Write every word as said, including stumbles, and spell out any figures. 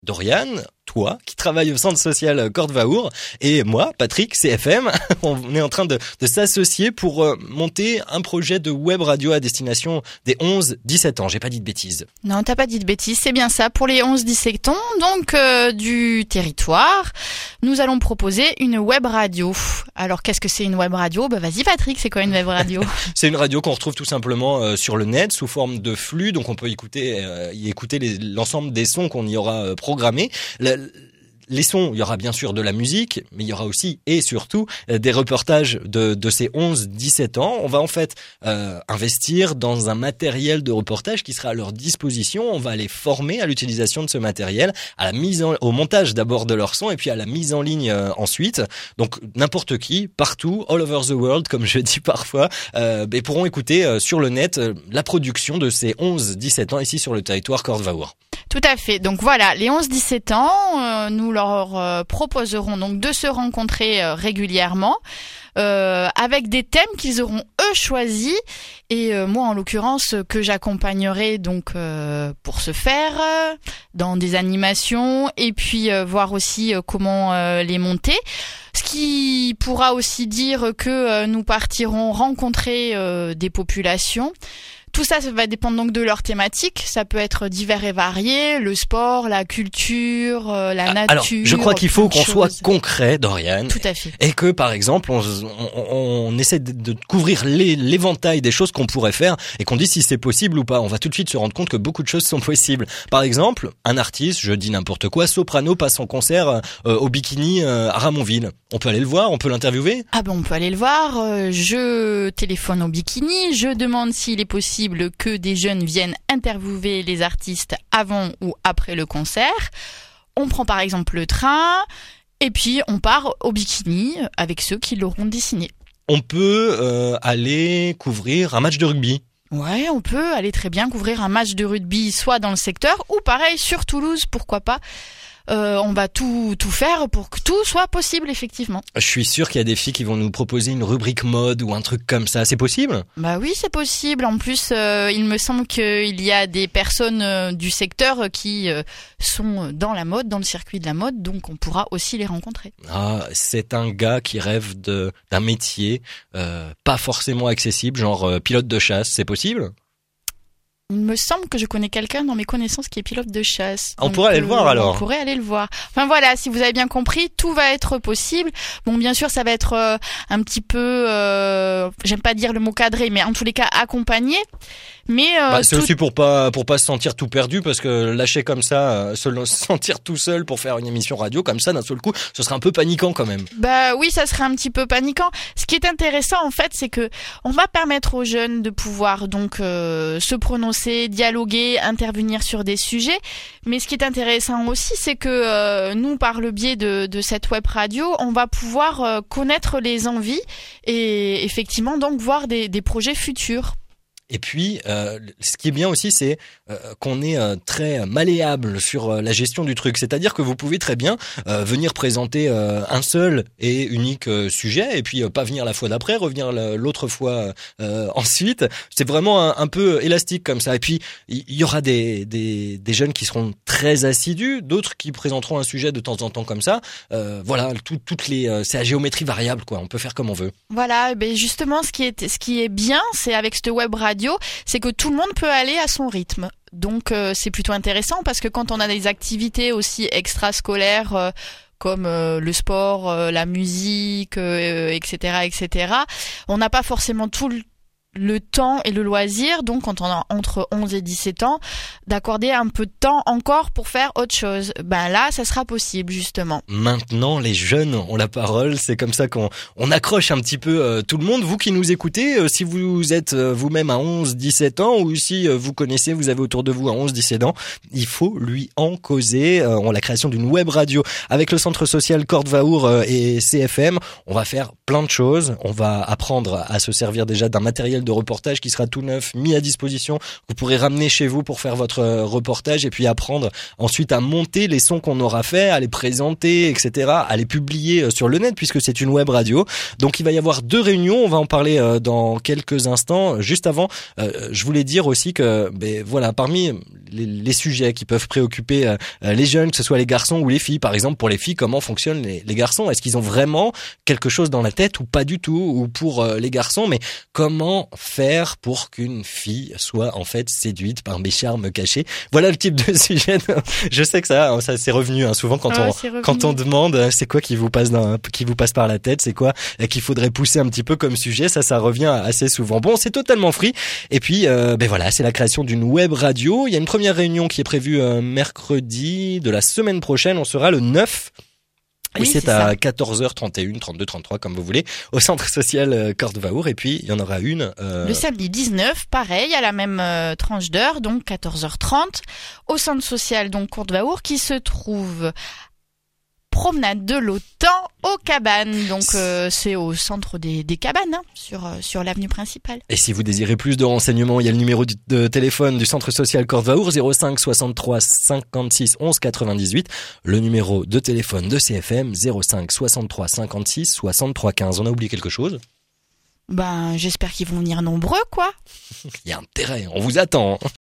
Dorian, toi, qui travaille au centre social Kortewaour, et moi, Patrick, C F M, on est en train de, de s'associer pour euh, monter un projet de web radio à destination des onze dix-sept ans. J'ai pas dit de bêtises. Non, t'as pas dit de bêtises, c'est bien ça. Pour les onze dix-sept ans, donc euh, du territoire, nous allons proposer une web radio. Alors, qu'est-ce que c'est une web radio ? Bah vas-y Patrick, c'est quoi une web radio ? C'est une radio qu'on retrouve tout simplement euh, sur le net, sous forme de flux, donc on peut écouter, euh, y écouter les, l'ensemble des sons qu'on y aura euh, programmés. La, Les sons, il y aura bien sûr de la musique, mais il y aura aussi et surtout des reportages de, de ces onze dix-sept ans. On va en fait euh, investir dans un matériel de reportage qui sera à leur disposition. On va les former à l'utilisation de ce matériel, à la mise en, au montage d'abord de leur son et puis à la mise en ligne euh, ensuite. Donc n'importe qui, partout, all over the world, comme je dis parfois, euh, et pourront écouter euh, sur le net euh, la production de ces onze dix-sept ans ici sur le territoire Kortewaour. Tout à fait. Donc voilà, les onze dix-sept ans, euh, nous leur euh, proposerons donc de se rencontrer euh, régulièrement euh, avec des thèmes qu'ils auront eux choisis et euh, moi en l'occurrence que j'accompagnerai donc euh, pour ce faire euh, dans des animations et puis euh, voir aussi euh, comment euh, les monter. Ce qui pourra aussi dire que euh, nous partirons rencontrer euh, des populations. Tout ça, ça va dépendre donc de leur thématique. Ça peut être divers et varié, le sport, la culture, euh, la nature. Alors, je crois qu'il faut qu'on soit concret, Dorian. Tout à fait. Et que, par exemple, on, on, on essaie de, de couvrir les, l'éventail des choses qu'on pourrait faire et qu'on dit si c'est possible ou pas. On va tout de suite se rendre compte que beaucoup de choses sont possibles. Par exemple, un artiste, je dis n'importe quoi, soprano passe en concert euh, au bikini euh, à Ramonville. On peut aller le voir, on peut l'interviewer. Ah ben, on peut aller le voir. Euh, je téléphone au bikini, je demande s'il est possible que des jeunes viennent interviewer les artistes avant ou après le concert. On prend par exemple le train et puis on part au bikini avec ceux qui l'auront dessiné. On peut euh, aller couvrir un match de rugby. Ouais, on peut aller très bien couvrir un match de rugby soit dans le secteur ou pareil sur Toulouse, pourquoi pas. Euh, on va tout tout faire pour que tout soit possible effectivement. Je suis sûr qu'il y a des filles qui vont nous proposer une rubrique mode ou un truc comme ça. C'est possible ? Bah oui, c'est possible. En plus, euh, il me semble qu'il y a des personnes euh, du secteur qui euh, sont dans la mode, dans le circuit de la mode, donc on pourra aussi les rencontrer. Ah, c'est un gars qui rêve de d'un métier euh, pas forcément accessible, genre euh, pilote de chasse. C'est possible ? Il me semble que je connais quelqu'un dans mes connaissances qui est pilote de chasse. On pourrait aller le voir alors. On pourrait aller le voir. Enfin voilà, si vous avez bien compris, tout va être possible. Bon, bien sûr, ça va être euh, un petit peu, euh, j'aime pas dire le mot cadré, mais en tous les cas accompagné. Mais euh, bah, c'est tout... aussi pour pas pour pas se sentir tout perdu, parce que lâcher comme ça, euh, se sentir tout seul pour faire une émission radio comme ça d'un seul coup, ce serait un peu paniquant quand même. Bah oui, ça serait un petit peu paniquant. Ce qui est intéressant en fait, c'est que on va permettre aux jeunes de pouvoir donc euh, se prononcer, dialoguer, intervenir sur des sujets. Mais ce qui est intéressant aussi, c'est que euh, nous, par le biais de, de cette web radio, on va pouvoir euh, connaître les envies et effectivement donc voir des, des projets futurs. Et puis, euh, ce qui est bien aussi, c'est euh, qu'on est euh, très malléable sur euh, la gestion du truc. C'est-à-dire que vous pouvez très bien euh, venir présenter euh, un seul et unique euh, sujet, et puis euh, pas venir la fois d'après, revenir la, l'autre fois euh, ensuite. C'est vraiment un, un peu élastique comme ça. Et puis, il y, y aura des, des, des jeunes qui seront très assidus, d'autres qui présenteront un sujet de temps en temps comme ça. Euh, voilà, tout, toutes les, euh, c'est à géométrie variable, quoi. On peut faire comme on veut. Voilà, ben justement, ce qui est, ce qui est bien, c'est avec cette web radio, c'est que tout le monde peut aller à son rythme. Donc euh, c'est plutôt intéressant parce que quand on a des activités aussi extrascolaires euh, comme euh, le sport, euh, la musique, euh, et cetera, et cetera, on n'a pas forcément tout le le temps et le loisir, donc quand on a entre onze et dix-sept ans, d'accorder un peu de temps encore pour faire autre chose. Ben là, ça sera possible, justement. Maintenant, les jeunes ont la parole. C'est comme ça qu'on on accroche un petit peu euh, tout le monde. Vous qui nous écoutez, euh, si vous êtes euh, vous-même à onze dix-sept ans, ou si euh, vous connaissez, vous avez autour de vous à onze dix-sept ans, il faut lui en causer. Euh, on la création d'une web radio avec le centre social Kortewaour euh, et C F M. On va faire plein de choses. On va apprendre à se servir déjà d'un matériel matériel de reportage qui sera tout neuf, mis à disposition. Vous pourrez ramener chez vous pour faire votre reportage et puis apprendre ensuite à monter les sons qu'on aura fait, à les présenter, et cetera, à les publier sur le net puisque c'est une web radio. Donc il va y avoir deux réunions, on va en parler dans quelques instants. Juste avant, je voulais dire aussi que ben, voilà, parmi les, les sujets qui peuvent préoccuper les jeunes, que ce soit les garçons ou les filles, par exemple pour les filles, comment fonctionnent les, les garçons? Est-ce qu'ils ont vraiment quelque chose dans la tête ou pas du tout? Ou pour les garçons, mais comment faire pour qu'une fille soit en fait séduite par mes charmes cachés? Voilà le type de sujet. Je sais que ça, ça c'est revenu hein, souvent quand ah, on quand on demande c'est quoi qui vous passe dans, qui vous passe par la tête, c'est quoi qu'il faudrait pousser un petit peu comme sujet. Ça, ça revient assez souvent. Bon, c'est totalement free. Et puis, euh, ben voilà, c'est la création d'une web radio. Il y a une première réunion qui est prévue euh, mercredi de la semaine prochaine. On sera le neuf. Et oui, c'est, c'est à ça. quatorze heures trente et un, trente-deux, trente-trois, comme vous voulez, au centre social euh, Kortewaour. Et puis, il y en aura une... Euh... Le samedi dix-neuf, pareil, à la même euh, tranche d'heure, donc quatorze heures trente, au centre social donc Kortewaour, qui se trouve promenade de l'Autan aux cabanes. Donc euh, c'est au centre des, des cabanes, hein, sur, euh, sur l'avenue principale. Et si vous désirez plus de renseignements, il y a le numéro du, de téléphone du centre social Kortewaour, zéro cinq soixante-trois cinquante-six onze quatre-vingt-dix-huit. Le numéro de téléphone de C F M, zéro cinq soixante-trois cinquante-six soixante-trois quinze. On a oublié quelque chose? Ben, j'espère qu'ils vont venir nombreux, quoi. Il y a intérêt, on vous attend.